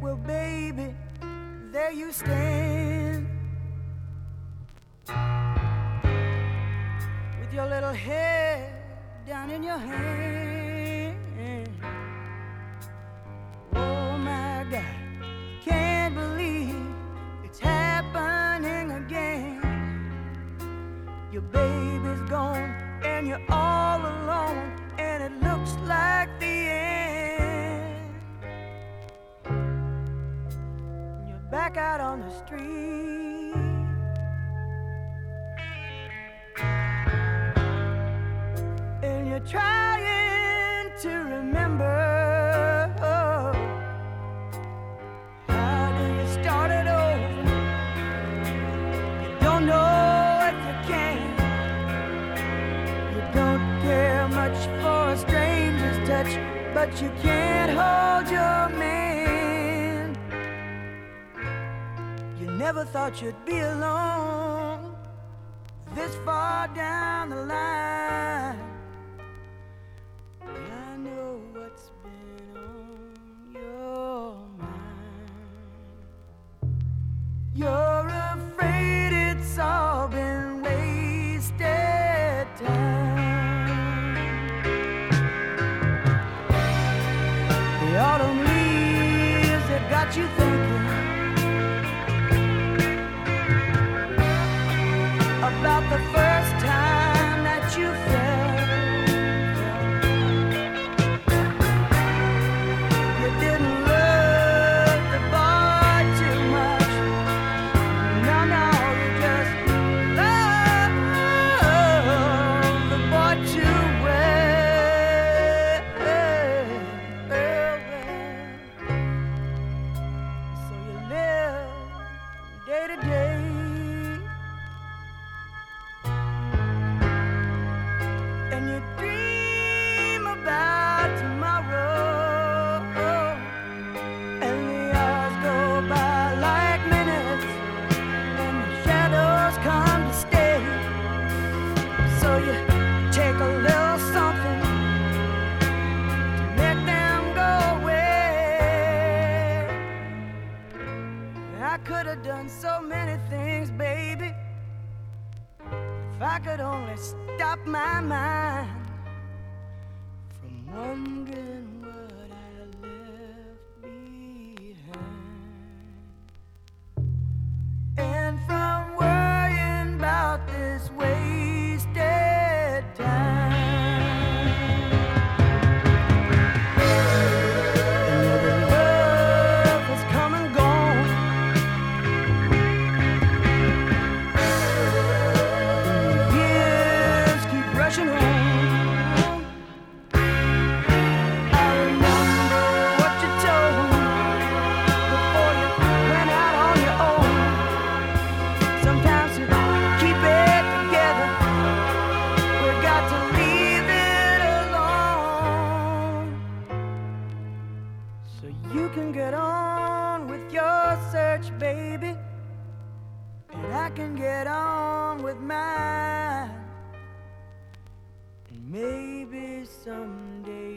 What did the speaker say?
Well, baby, there you stand, with your little head down in your hand. Oh my God, can't believe it's happening again. Your baby's gone and you're all alone, and it looks like the end. You're back out on the street, and you're trying to remember. How do you start it over? You don't know if you can. You don't care much for a stranger's touch, but you can't hold your man. You never thought you'd be alone this far down the line. I know what's been on your mind. You're afraid it's all been wasted time. The autumn leaves that got you thinking about the first time that you felt. You didn't love the boy too much. No, no, you just love the boy too well. So you live day to day, and you dream about tomorrow, and the hours go by like minutes, and the shadows come to stay. So you take a little something to make them go away. I could have done so many things, baby, if I could only stop my mind from wondering what I left behind, and from worrying about this wasted time. Another love has come and gone, and the years keep rushing on. I remember what you told me before you went out on your own. Sometimes to keep it together, we got to leave it alone, so you can get on with your search, baby, and I can get on with mine. And maybe someday